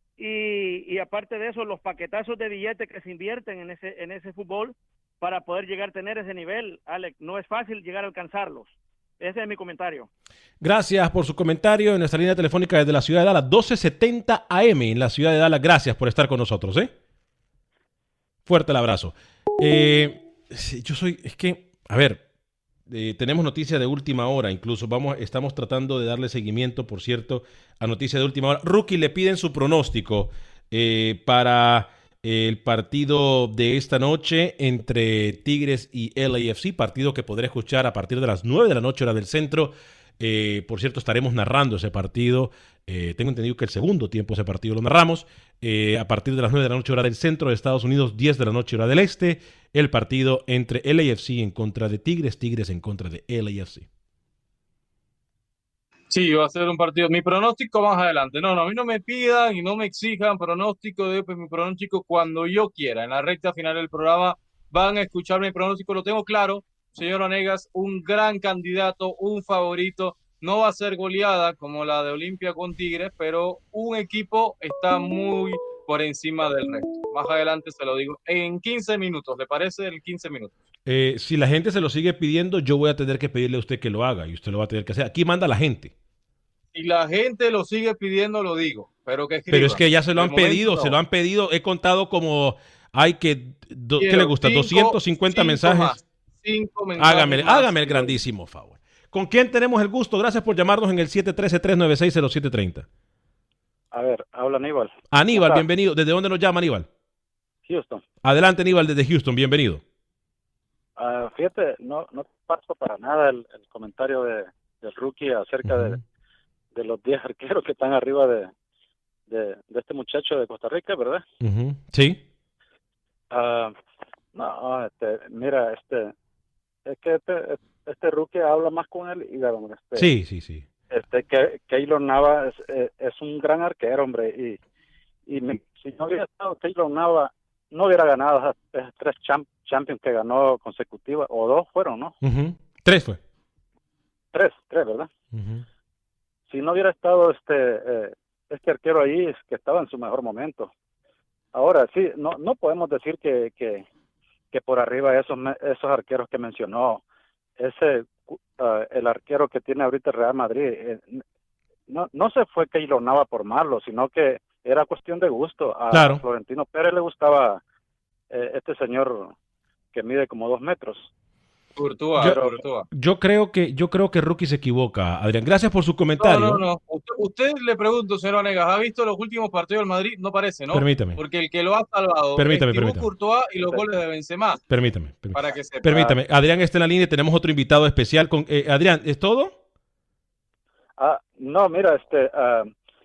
Y, y aparte de eso, los paquetazos de billetes que se invierten en ese en ese fútbol para poder llegar a tener ese nivel, Alex, no es fácil llegar a alcanzarlos. Ese es mi comentario. Gracias por su comentario en nuestra línea telefónica desde la ciudad de Dallas, doce setenta A M en la ciudad de Dallas. Gracias por estar con nosotros, ¿eh? Fuerte el abrazo. Eh, sí, yo soy, es que, a ver, eh, tenemos noticias de última hora, incluso vamos, estamos tratando de darle seguimiento, por cierto, a noticias de última hora. Rookie, le piden su pronóstico eh, para el partido de esta noche entre Tigres y L A F C, partido que podré escuchar a partir de las nueve de la noche, hora del centro. Eh, por cierto, estaremos narrando ese partido. Eh, tengo entendido que el segundo tiempo ese partido lo narramos. Eh, a partir de las nueve de la noche, hora del centro de Estados Unidos, diez de la noche, hora del este. El partido entre L A F C en contra de Tigres, Tigres en contra de L A F C. Sí, va a ser un partido. Mi pronóstico más adelante. No, no, a mí no me pidan y no me exijan pronóstico de pues, mi pronóstico cuando yo quiera. En la recta final del programa van a escuchar mi pronóstico. Lo tengo claro, señor Vanegas, un gran candidato, un favorito. No va a ser goleada como la de Olimpia con Tigres, pero un equipo está muy por encima del resto. Más adelante se lo digo en quince minutos. ¿Le parece? En quince minutos. Eh, si la gente se lo sigue pidiendo, yo voy a tener que pedirle a usted que lo haga y usted lo va a tener que hacer. Aquí manda la gente. Si la gente lo sigue pidiendo, lo digo. Pero que escriban. Pero es que ya se lo han De momento, pedido, no. se lo han pedido. He contado como hay que, do, ¿qué Quiero le gusta? cinco- doscientos cincuenta cinco mensajes. más, cinco mensajes Hágame, más. hágame el grandísimo favor. ¿Con quién tenemos el gusto? Gracias por llamarnos en el siete uno tres, tres nueve seis, cero siete tres cero. A ver, habla Aníbal. Aníbal, ¿Cómo está? bienvenido. ¿Desde dónde nos llama Aníbal? Houston. Adelante, Aníbal, desde Houston, bienvenido. Ah, fíjate, no no paso para nada el, el comentario de, del Rookie acerca Ujú. de, de los diez arqueros que están arriba de, de, de este muchacho de Costa Rica, ¿verdad? Ujú. Sí. Ah, no, este, mira, este, es que este, este rookie habla más con él y bueno, este, Sí, sí, sí. este que Keylor Nava es, es, es un gran arquero, hombre, y, y me, si no hubiera estado Keylor Nava, no hubiera ganado esas, esas tres champ, Champions que ganó consecutivas, o dos fueron, ¿no? Uh-huh. Tres fue. Tres, tres, ¿verdad? Uh-huh. Si no hubiera estado este eh, este arquero ahí, es que estaba en su mejor momento. Ahora sí, no no podemos decir que, que, que por arriba esos esos arqueros que mencionó, ese uh, el arquero que tiene ahorita el Real Madrid, eh, no no se fue Keylor Nava por malo, sino que era cuestión de gusto. A Claro. Florentino Pérez le gustaba eh, este señor que mide como dos metros. Courtois, Yo- Courtois. Yo creo que yo creo que Rookie se equivoca, Adrián. Gracias por su comentario. No, no, no. Usted, usted le pregunto, señor Vanegas, ¿ha visto los últimos partidos del Madrid? No parece, ¿no? Permítame. Porque el que lo ha salvado Permítame, es Thibaut permítame. Courtois y los goles de Benzema, Permítame. permítame. para que sepa. Permítame. Adrián está en la línea y tenemos otro invitado especial. Con, eh, Adrián, ¿es todo? Ah, no, mira, este, ah,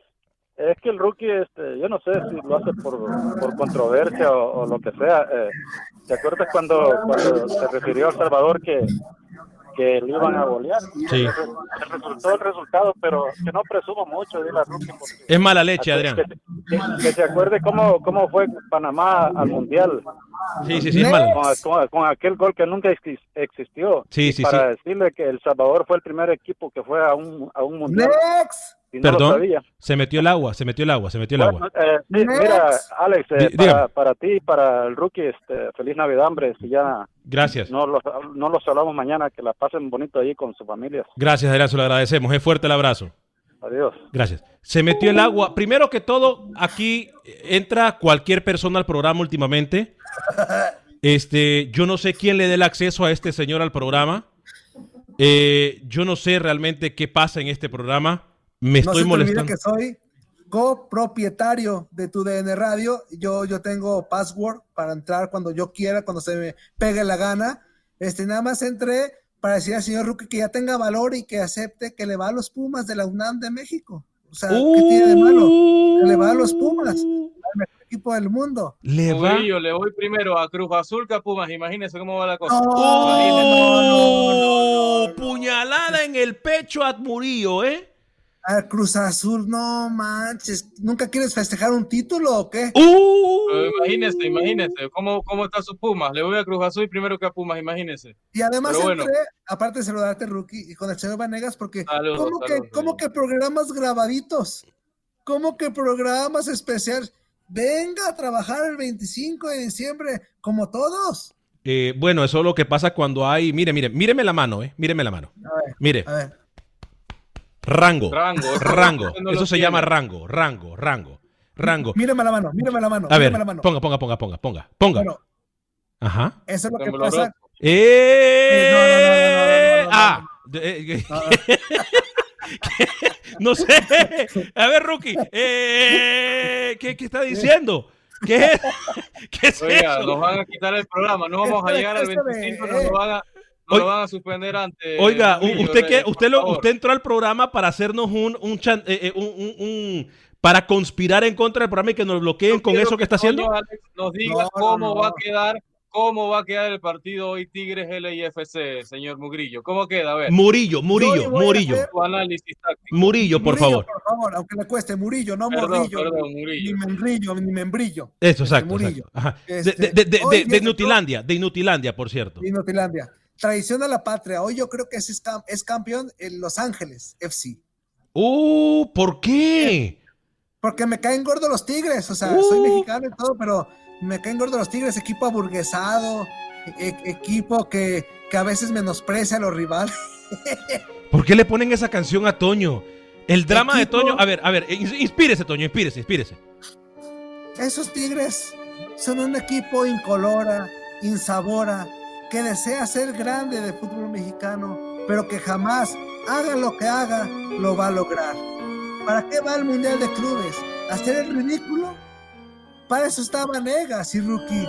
es que el rookie, este, yo no sé si lo hace por, por controversia o, o lo que sea. Eh, ¿te acuerdas cuando, cuando se refirió a El Salvador que, que le iban a golear? Sí. Se resultó el resultado, pero que no presumo mucho, dile al rookie. Porque, Es mala leche, Adrián. Que, que, que se acuerde cómo, cómo fue Panamá al Mundial. Sí, sí, sí, es mala Con, leche. con, con aquel gol que nunca exis- existió. Sí, Y sí, para sí. decirle que El Salvador fue el primer equipo que fue a un, a un Mundial. Next. Y no lo Perdón, sabía. se metió el agua, se metió el agua, se metió el agua. Bueno, eh, sí, Next. mira, Alex, eh, Dí- para, dígame. para ti y para el rookie, este, feliz Navidad, hombre. Si ya Gracias. no los, no los hablamos mañana, que la pasen bonito ahí con sus familias. Gracias, Adrián, se lo agradecemos. Es fuerte el abrazo. Adiós. Gracias. Se metió el agua. Primero que todo, aquí entra cualquier persona al programa últimamente. Este, yo no sé quién le dé el acceso a este señor al programa. Eh, yo no sé realmente qué pasa en este programa. Me No estoy se te olvide molestando. que soy copropietario de tu D N Radio. Yo, yo tengo password para entrar cuando yo quiera, cuando se me pegue la gana. Este, nada más entré para decir al señor Rookie que ya tenga valor y que acepte que le va a los Pumas de la UNAM de México. O sea, ¿qué tiene de malo? Que le va a los Pumas, al mejor equipo del mundo. Le va. Murillo, le voy primero a Cruz Azul que a Pumas. Imagínese cómo va la cosa. No, Imagínese. no, no, ¡Oh! no, no. Puñalada en el pecho a Murillo, ¿eh? A Cruz Azul, no manches. ¿Nunca quieres festejar un título o qué? ¡Uh! Pero imagínese, imagínese cómo, cómo está su Pumas. Le voy a Cruz Azul primero que a Pumas, imagínese. Y además Pero bueno. entré, aparte de saludarte, Rookie, y con el señor Vanegas, porque Saludos, ¿cómo, que, saludos, ¿cómo señor. que programas grabaditos? ¿Cómo que programas especiales? Venga a trabajar el veinticinco de diciembre, como todos. Eh, bueno, eso es lo que pasa cuando hay. Mire, mire, míreme la mano, ¿eh? Míreme la mano. A ver, Mire, a ver. rango. Rango. Rango. Usted no Eso lo se tiene. llama rango, rango, rango, rango. Míreme la mano, míreme la mano, A ver, míreme la mano. ponga, ponga, ponga, ponga, ponga, ponga. Bueno, Ajá. eso es lo que Tembloroso. pasa. ¡Eh! no, no, no, no, no, no, no, Ah, de- eh, no sé. A ver, Rookie. Eh, ¿qué, ¿Qué está diciendo? ¿Qué es, ¿Qué es Oiga, eso? nos van a quitar el programa. No vamos a Espera, llegar al espérame, veinticinco, eh. nos lo van a, nos Oiga, lo van a suspender antes. Oiga, Murillo, usted, qué, eh, por usted, lo, favor. usted entró al programa para hacernos un, un, chan- eh, eh, un, un- un- para conspirar en contra del programa y que nos bloqueen Yo con quiero eso que está haciendo. Toño Alex nos diga No, no, cómo no. va a quedar, cómo va a quedar el partido hoy Tigres L I F C, señor Mugrillo. ¿Cómo queda? A ver, Murillo, Murillo, Yo voy a Murillo. hacer- tu análisis táctico. Murillo, por Murillo, favor. por favor, aunque le cueste, Murillo, no Perdón, Morrillo, perdón, ni- Murillo. ni membrillo, ni membrillo. Eso, Este, exacto. Murillo. exacto. Ajá. De, Este, de- de- hoy de- de viene Inutilandia, de Inutilandia, por cierto. todo- Inutilandia. Traición a la patria. Hoy yo creo que es, cam- es campeón en Los Ángeles F C. Uh, ¿por qué? Porque me caen gordos los Tigres. O sea, Uh. soy mexicano y todo, pero me caen gordos los Tigres. Equipo aburguesado, e- equipo que, que a veces menosprecia a los rivales. ¿Por qué le ponen esa canción a Toño? El drama de Equipo- Toño. A ver, a ver, ins- inspírese, Toño, inspírese, inspírese. Esos Tigres son un equipo incolora, insabora, que desea ser grande de fútbol mexicano, pero que jamás, haga lo que haga, lo va a lograr. ¿Para qué va al Mundial de Clubes? ¿Hacer el ridículo? Para eso está Vanegas y Rookie.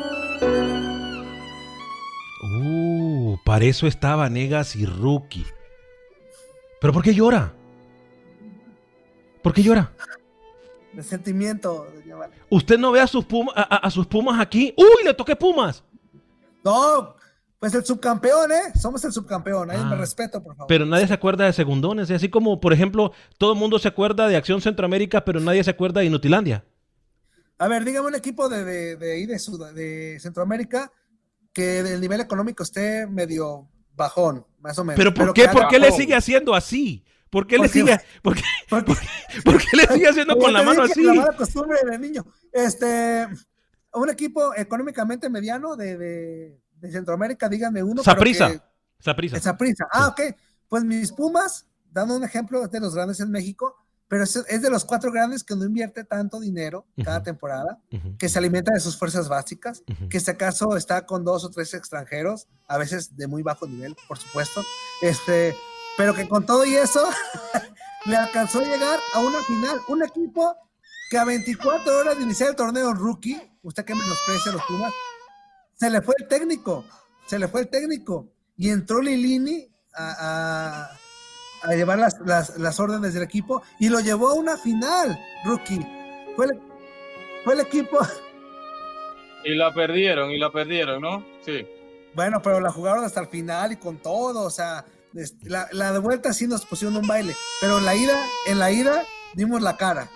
Uh, para eso estaba Negas y Rookie. ¿Pero por qué llora? ¿Por qué llora? De sentimiento. doña Vane. ¿Usted no ve a sus, puma- a, a- a sus Pumas aquí? ¡Uy, le toqué Pumas! No, Pues el subcampeón, ¿eh? Somos el subcampeón, ahí Ah, me respeto, por favor. Pero nadie se acuerda de segundones, ¿eh? Así como, por ejemplo, todo el mundo se acuerda de Acción Centroamérica, pero nadie se acuerda de Inutilandia. A ver, dígame un equipo de, de, de, ahí de, Sud- de Centroamérica que del nivel económico esté medio bajón, más o menos. ¿Pero por que qué? ¿Por haga- qué le sigue haciendo así? ¿Por qué le Porque- sigue, por qué, porque- por qué- por qué le sigue haciendo Como con la te mano dije, así? La mala costumbre del niño. Este, un equipo económicamente mediano de, de, de Centroamérica, díganme uno. pero Saprissa. que- Saprissa. Saprissa. Ah, ok. Pues mis Pumas, dando un ejemplo, es de los grandes en México, pero es, es de los cuatro grandes que no invierte tanto dinero cada Ujú. temporada, Ujú. que se alimenta de sus fuerzas básicas, Ujú. que este acaso está con dos o tres extranjeros, a veces de muy bajo nivel, por supuesto, este, pero que con todo y eso le alcanzó a llegar a una final, un equipo que a veinticuatro horas de iniciar el torneo rookie, usted que menosprecia a los Pumas, se le fue el técnico, se le fue el técnico, y entró Lilini a, a a llevar las, las, las órdenes del equipo y lo llevó a una final, rookie. Fue el, fue el equipo, Y la perdieron, y la perdieron, ¿no? Sí. bueno, pero la jugaron hasta el final y con todo, o sea, este, la, la de vuelta sí nos pusieron un baile, pero en la ida, en la ida dimos la cara.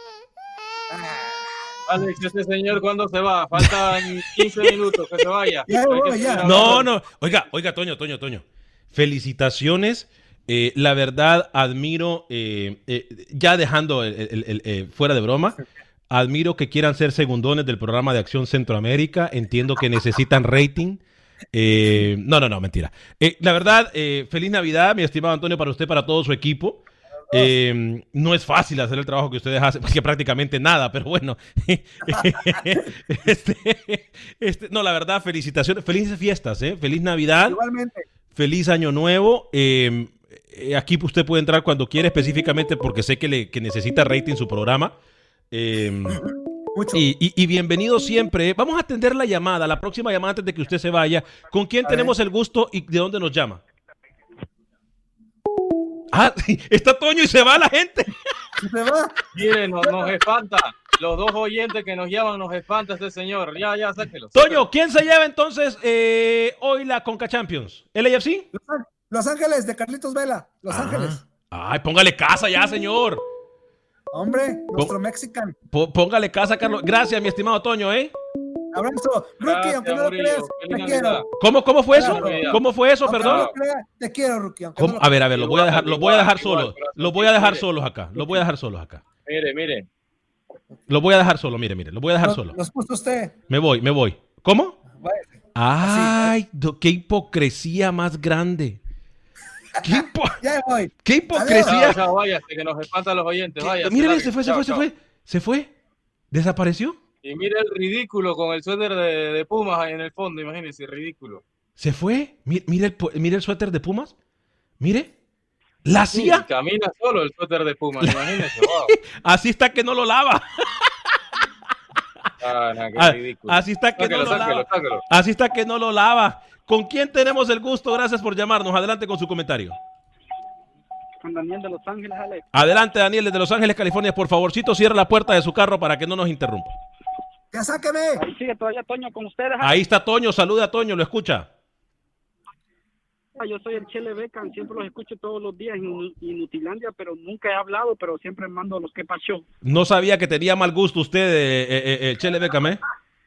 Ah, Alex, este señor, ¿cuándo se va? Faltan quince minutos, que se vaya. Ya Hay que voy, seguir ya. hablando. No, no. Oiga, oiga, Toño, Toño, Toño. Felicitaciones. Eh, la verdad, admiro, eh, eh, ya dejando el, el- el- el- fuera de broma, admiro que quieran ser segundones del programa de Acción Centroamérica. Entiendo que necesitan rating. Eh, no, no, no, mentira. Eh, la verdad, eh, feliz Navidad, mi estimado Antonio, para usted, para todo su equipo. Eh, no es fácil hacer el trabajo que ustedes hacen, que prácticamente nada, pero bueno. este, este, no, la verdad, felicitaciones, felices fiestas, ¿eh? Feliz Navidad, igualmente. feliz Año Nuevo. Eh, eh, aquí usted puede entrar cuando quiera, específicamente porque sé que, le, que necesita rating su programa. Eh, Mucho. y, y- y bienvenido siempre. Vamos a atender la llamada, la próxima llamada antes de que usted se vaya. ¿Con quién A tenemos el gusto y de dónde nos llama? Ah, sí, está Toño y se va la gente. Se va. Miren, nos, nos espanta. Los dos oyentes que nos llaman nos espanta este señor. Ya, ya, sáquelo. Toño, ¿quién se lleva entonces eh, hoy la Conca Champions? ¿L A F C? Los, Án- Los Ángeles de Carlitos Vela, Los Ah. Ángeles. Ay, póngale casa ya, señor. Hombre, nuestro mexican. P- póngale casa, Carlos. Gracias, mi estimado Toño, ¿eh? Abrazo. Rookie, Gracias, aunque no lo Murillo. creas, Feliz te Navidad. quiero. ¿Cómo, cómo fue eso? Claro. ¿Cómo fue eso, Aunque no perdón? lo creas, te quiero, Rookie. aunque ¿Cómo? no lo A ver, a ver, los voy a dejar, los voy a dejar Igual, solos. igual, Los voy a dejar mire. solos acá. Los voy a dejar solos acá. Mire, mire. Los voy a dejar solos, mire, mire. Los voy a dejar Los, solos. los puso usted. Me voy, me voy. ¿Cómo? Váyase. Ay, do- qué hipocresía más grande. ¿Qué, hipo- Ya voy. qué Chao, hipocresía? chao, váyase, que nos espantan los oyentes. ¿Qué- Vaya. Mire, se fue, se fue, se fue. Se fue. ¿Desapareció? Y mire el ridículo con el suéter de, de Pumas ahí en el fondo, imagínense, ridículo. ¿Se fue? Mi- Mire el, pu- mire el suéter de Pumas. Mire. La Sí, hacía. camina solo el suéter de Pumas, imagínense, wow. Así está que no lo lava. Ah, nah, qué Ah, ridículo. Así está que no Sáquelo, lo sáquelo, lava. sáquelo. Así está que no lo lava. ¿Con quién tenemos el gusto? Gracias por llamarnos. Adelante con su comentario. Con Daniel de Los Ángeles, Alex. Adelante, Daniel, desde Los Ángeles, California. Por favorcito, cierra la puerta de su carro para que no nos interrumpa. Ya sáqueme. Ahí sigue todavía Toño con ustedes. Alex. Ahí está Toño. Saluda a Toño, lo escucha. Yo soy el Chele Becan, siempre los escucho todos los días en Inutilandia, pero nunca he hablado, pero siempre mando los que pasó. No sabía que tenía mal gusto usted, eh, eh, eh, eh, Chele Beckham, ¿eh?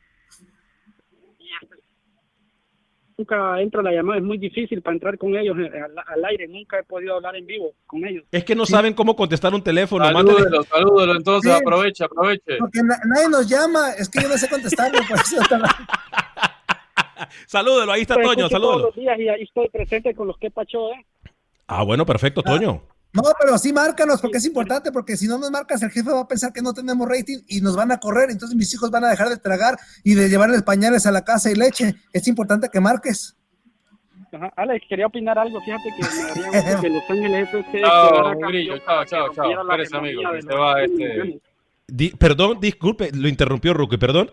Nunca entra la llamada, es muy difícil para entrar con ellos eh, al, al aire, nunca he podido hablar en vivo con ellos. Es que no saben cómo contestar un teléfono. Mándale- Salúdelo, salúdelo, entonces Sí. aproveche, aproveche. Porque na- nadie nos llama. Es que yo no sé contestarle. Por eso está- Salúdelo, ahí está Los Toño, escucho todos salúdelo. los días y ahí estoy presente con los que pasó, ¿eh? Ah, bueno, perfecto, Toño. No, pero sí márcanos porque es importante, porque si no nos marcas el jefe va a pensar que no tenemos rating y nos van a correr, entonces mis hijos van a dejar de tragar y de llevarles pañales a la casa y leche. Es importante que marques. Ajá. Alex, quería opinar algo, fíjate que me daría gusto que Los Ángeles F C Chao, quedara Murillo, campeón chao, para que chao, rompiera chao. la Espérese, amigo, hegemonía que de se los va equipos este... mundiales. Di- perdón, disculpe, lo interrumpió Ruque, perdón.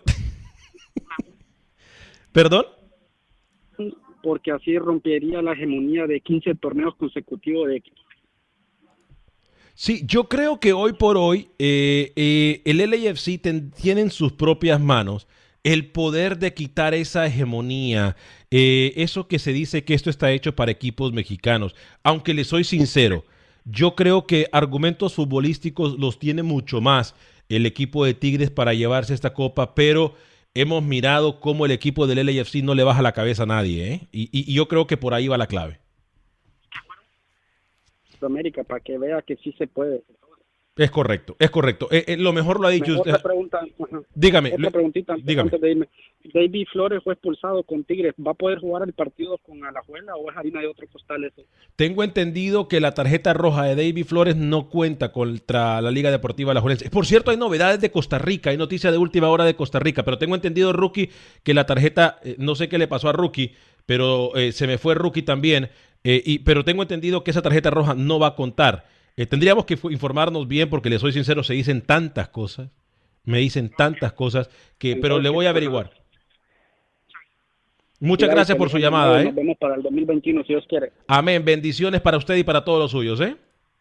¿Perdón? Porque así rompería la hegemonía de quince torneos consecutivos de equipos. Sí, yo creo que hoy por hoy eh, eh, el L A F C ten- tiene en sus propias manos el poder de quitar esa hegemonía, eh, eso que se dice que esto está hecho para equipos mexicanos, aunque le soy sincero, yo creo que argumentos futbolísticos los tiene mucho más el equipo de Tigres para llevarse esta copa, pero hemos mirado cómo el equipo del L A F C no le baja la cabeza a nadie, ¿eh? y, y, y yo creo que por ahí va la clave. América, para que vea que sí se puede. Es correcto, es correcto. Eh, eh, lo mejor lo ha dicho usted. Otra pregunta, uh-huh. Dígame. Otra preguntita antes, dígame. antes de irme. David Flores fue expulsado con Tigres. ¿Va a poder jugar el partido con Alajuela o es harina de otro costal eso? Tengo entendido que la tarjeta roja de David Flores no cuenta contra la Liga Deportiva Alajuelense. Por cierto, hay novedades de Costa Rica, hay noticias de última hora de Costa Rica, pero tengo entendido, Rookie, que la tarjeta, eh, no sé qué le pasó a Rookie, pero eh, se me fue Rookie también, eh, y, pero tengo entendido que esa tarjeta roja no va a contar. Eh, tendríamos que informarnos bien porque, les soy sincero, se dicen tantas cosas, me dicen tantas cosas, que, pero le voy a averiguar. Muchas gracias por su llamada. Nos vemos para el dos mil veintiuno, si Dios quiere. Amén. Bendiciones para usted y para todos los suyos, ¿eh?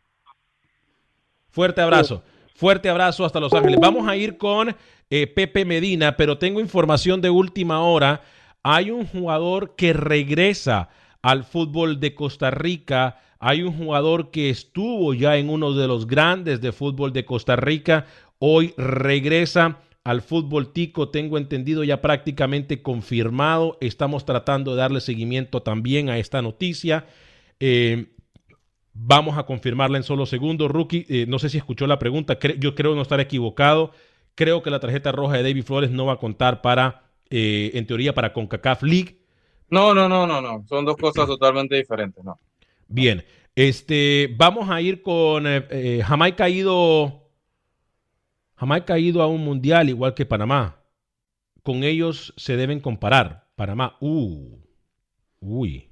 Fuerte abrazo. Fuerte abrazo hasta Los Ángeles. Vamos a ir con eh, Pepe Medina, pero tengo información de última hora. Hay un jugador que regresa al fútbol de Costa Rica. Hay un jugador que estuvo ya en uno de los grandes de fútbol de Costa Rica. Hoy regresa al fútbol tico, tengo entendido ya prácticamente confirmado. Estamos tratando de darle seguimiento también a esta noticia. Eh, vamos a confirmarla en solo segundos. Rookie, eh, no sé si escuchó la pregunta. Cre- yo creo no estar equivocado. Creo que la tarjeta roja de David Flores no va a contar para, eh, en teoría, para CONCACAF League. No, no, no, no, no. Son dos cosas totalmente diferentes, ¿no? Bien, este, vamos a ir con eh, eh, Jamaica ha ido, Jamaica ha ido a un mundial igual que Panamá. Con ellos se deben comparar. Panamá, uh, uy.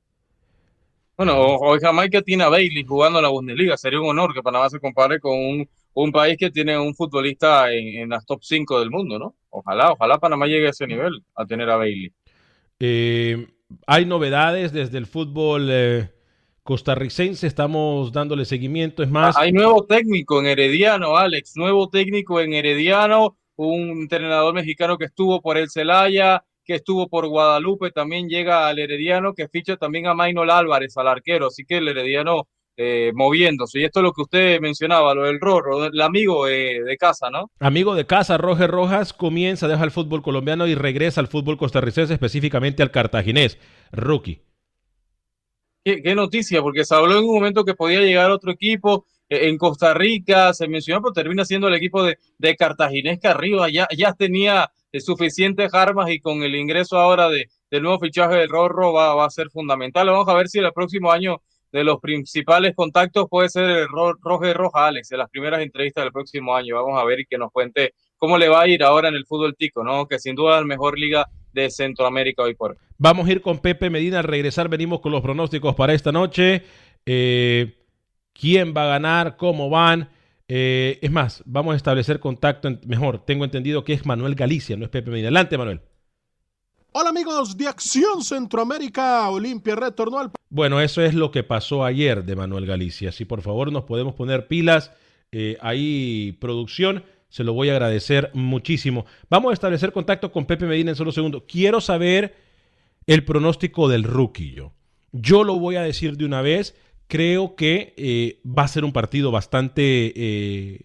Bueno, hoy Jamaica tiene a Bailey jugando en la Bundesliga. Sería un honor que Panamá se compare con un, un país que tiene un futbolista en, en las top cinco del mundo, ¿no? Ojalá, ojalá Panamá llegue a ese nivel, a tener a Bailey. Eh, hay novedades desde el fútbol eh, costarricense, estamos dándole seguimiento. Es más, hay nuevo técnico en Herediano, Alex, nuevo técnico en Herediano, un entrenador mexicano que estuvo por el Celaya, que estuvo por Guadalupe, también llega al Herediano, que ficha también a Maynol Álvarez, al arquero, así que el Herediano eh, moviéndose. Y esto es lo que usted mencionaba, lo del Rorro, el amigo eh, de casa, ¿no? Amigo de casa, Roger Rojas comienza, deja el fútbol colombiano y regresa al fútbol costarricense, específicamente al cartaginés. Rookie. Qué, qué noticia, porque se habló en un momento que podía llegar otro equipo eh, en Costa Rica, se mencionó, pero termina siendo el equipo de, de Cartaginés, que arriba ya, ya tenía eh, suficientes armas, y con el ingreso ahora de, del nuevo fichaje del Rorro va, va a ser fundamental. Vamos a ver si el próximo año de los principales contactos puede ser el Ro, Roger Rojas, Alex, de las primeras entrevistas del próximo año. Vamos a ver y que nos cuente cómo le va a ir ahora en el fútbol tico, ¿no? Que sin duda es la mejor liga de Centroamérica hoy por hoy. Vamos a ir con Pepe Medina. Al regresar venimos con los pronósticos para esta noche. Eh, ¿Quién va a ganar? ¿Cómo van? Eh, es más, vamos a establecer contacto. En, mejor, tengo entendido que es Manuel Galicia, no es Pepe Medina. Adelante, Manuel. Hola amigos de Acción Centroamérica. Olimpia retornó al... Bueno, eso es lo que pasó ayer de Manuel Galicia. Si por favor nos podemos poner pilas, eh, ahí producción, se lo voy a agradecer muchísimo. Vamos a establecer contacto con Pepe Medina en solo segundo. Quiero saber el pronóstico del Rookie. Yo, yo lo voy a decir de una vez. Creo que eh, va a ser un partido bastante eh,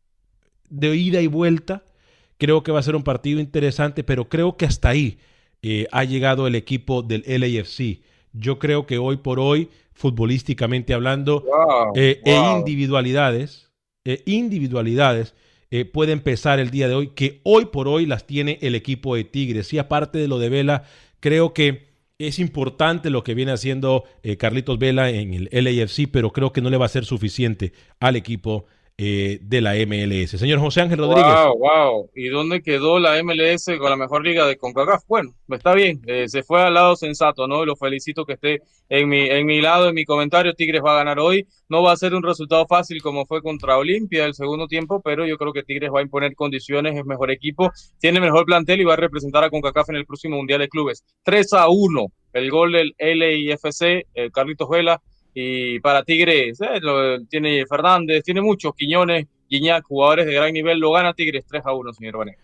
de ida y vuelta. Creo que va a ser un partido interesante, pero creo que hasta ahí eh, ha llegado el equipo del L A F C. Yo creo que hoy por hoy, futbolísticamente hablando, wow, eh, wow. e individualidades, eh, individualidades, eh, puede empezar el día de hoy, que hoy por hoy las tiene el equipo de Tigres. Y aparte de lo de Vela, creo que es importante lo que viene haciendo eh, Carlitos Vela en el L A F C, pero creo que no le va a ser suficiente al equipo eh, de la M L S. Señor José Ángel Rodríguez. Wow, wow. ¿Y dónde quedó la M L S con la mejor liga de CONCACAF? Bueno, está bien, eh, se fue al lado sensato, ¿no? Y lo felicito que esté en mi, en mi lado, en mi comentario. Tigres va a ganar hoy. No va a ser un resultado fácil como fue contra Olimpia el segundo tiempo, pero yo creo que Tigres va a imponer condiciones, es mejor equipo, tiene mejor plantel y va a representar a CONCACAF en el próximo Mundial de Clubes. tres a uno, el gol del L A F C, el Carlitos Vela. Y para Tigres, eh, lo, tiene Fernández, tiene muchos, Quiñones, Guiñac, jugadores de gran nivel. Lo gana Tigres tres a uno, señor Vanegas.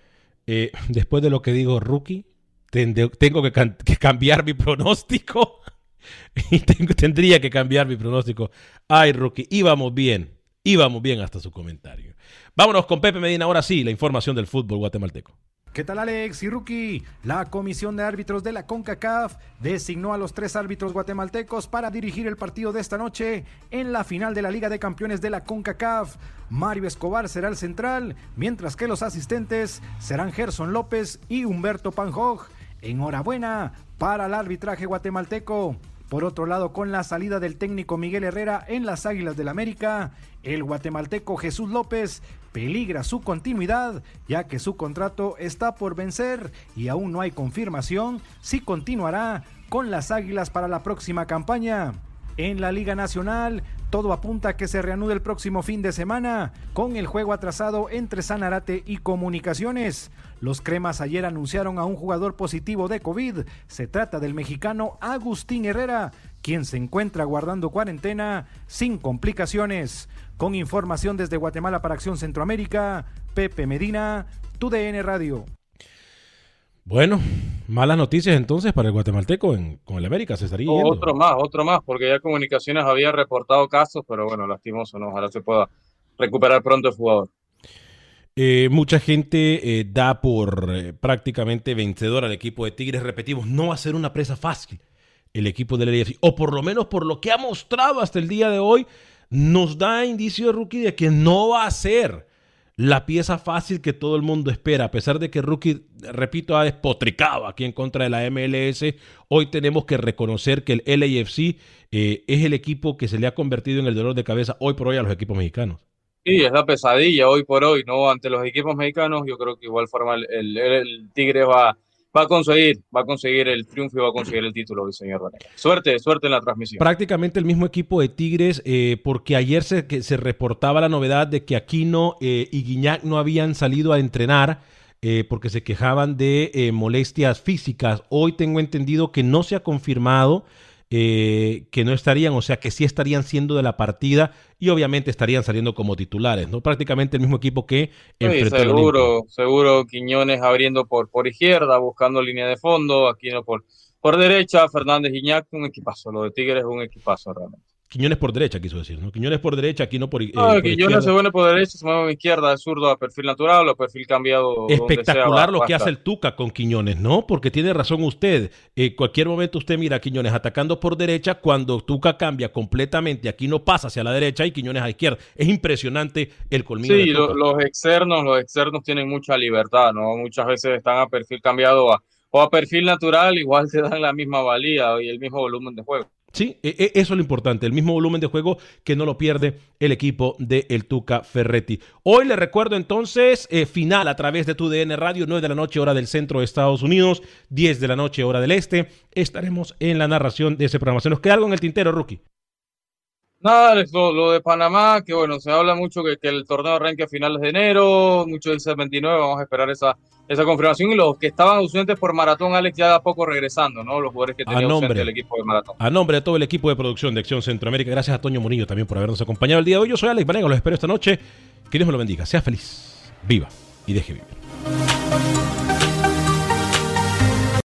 eh, después de lo que digo Rookie, tende, tengo que, can, que cambiar mi pronóstico. y tengo, tendría que cambiar mi pronóstico. Ay, Rookie, íbamos bien. Íbamos bien hasta su comentario. Vámonos con Pepe Medina. Ahora sí, la información del fútbol guatemalteco. ¿Qué tal, Alex y Rookie? La Comisión de Árbitros de la CONCACAF designó a los tres árbitros guatemaltecos para dirigir el partido de esta noche en la final de la Liga de Campeones de la CONCACAF. Mario Escobar será el central, mientras que los asistentes serán Gerson López y Humberto Panjoj. Enhorabuena para el arbitraje guatemalteco. Por otro lado, con la salida del técnico Miguel Herrera en las Águilas del América, el guatemalteco Jesús López peligra su continuidad, ya que su contrato está por vencer y aún no hay confirmación si continuará con las Águilas para la próxima campaña. En la Liga Nacional, todo apunta a que se reanude el próximo fin de semana, con el juego atrasado entre Sanarate y Comunicaciones. Los cremas ayer anunciaron a un jugador positivo de COVID. Se trata del mexicano Agustín Herrera, quien se encuentra guardando cuarentena sin complicaciones. Con información desde Guatemala para Acción Centroamérica, Pepe Medina, T U D N Radio. Bueno, malas noticias entonces para el guatemalteco en, con el América, se estaría yendo. Otro más, otro más, porque ya Comunicaciones había reportado casos, pero bueno, lastimoso, ¿no? Ojalá se pueda recuperar pronto el jugador. Eh, mucha gente eh, da por eh, prácticamente vencedor al equipo de Tigres. Repetimos, no va a ser una presa fácil el equipo del L A F C, o por lo menos por lo que ha mostrado hasta el día de hoy, nos da indicio de Rookie de que no va a ser la pieza fácil que todo el mundo espera. A pesar de que Rookie, repito, ha despotricado aquí en contra de la M L S, hoy tenemos que reconocer que el L A F C eh, es el equipo que se le ha convertido en el dolor de cabeza hoy por hoy a los equipos mexicanos. Sí, es la pesadilla hoy por hoy, ¿no? Ante los equipos mexicanos, yo creo que igual forma el, el, el Tigre va, va a conseguir, va a conseguir el triunfo y va a conseguir el título hoy, señor Vanegas. Suerte, suerte en la transmisión. Prácticamente el mismo equipo de Tigres, eh, porque ayer se, que se reportaba la novedad de que Aquino eh, y Guiñac no habían salido a entrenar eh, porque se quejaban de eh, molestias físicas. Hoy tengo entendido que no se ha confirmado Eh, que no estarían, o sea que sí estarían siendo de la partida y obviamente estarían saliendo como titulares, ¿no? Prácticamente el mismo equipo que enfrentó sí, seguro, seguro Quiñones abriendo por, por izquierda, buscando línea de fondo, Aquino por, por derecha, Fernández Guiñac, un equipazo, lo de Tigres es un equipazo realmente. Quiñones por derecha, quiso decir, ¿no? Quiñones por derecha, Aquino por, eh, no, por Quiñones se pone por derecha, se mueve a izquierda, es zurdo a perfil natural o a perfil cambiado. Espectacular sea, lo que hace el Tuca con Quiñones, ¿no? Porque tiene razón usted. En eh, cualquier momento usted mira a Quiñones atacando por derecha, cuando Tuca cambia completamente, Aquino pasa hacia la derecha y Quiñones a izquierda. Es impresionante el colmillo sí, de Tuca. Lo, los externos, los externos tienen mucha libertad, ¿no? Muchas veces están a perfil cambiado a, o a perfil natural, igual te dan la misma valía y el mismo volumen de juego. Sí, eso es lo importante, el mismo volumen de juego que no lo pierde el equipo de el Tuca Ferretti. Hoy le recuerdo entonces, eh, final a través de T U D N Radio, nueve de la noche hora del centro de Estados Unidos, diez de la noche hora del este. Estaremos en la narración de ese programa. ¿Se nos queda algo en el tintero, Rookie? Nada, lo, lo de Panamá, que bueno, se habla mucho que, que el torneo arranque a finales de enero, muchos dicen veintinueve, vamos a esperar esa, esa confirmación. Y los que estaban ausentes por Maratón, Alex, ya de a poco regresando, ¿no? Los jugadores que tenían ausente el equipo de Maratón. A nombre de todo el equipo de producción de Acción Centroamérica, gracias a Toño Murillo también por habernos acompañado el día de hoy. Yo soy Alex Vanegas, los espero esta noche. Que Dios me lo bendiga, sea feliz, viva y deje vivir.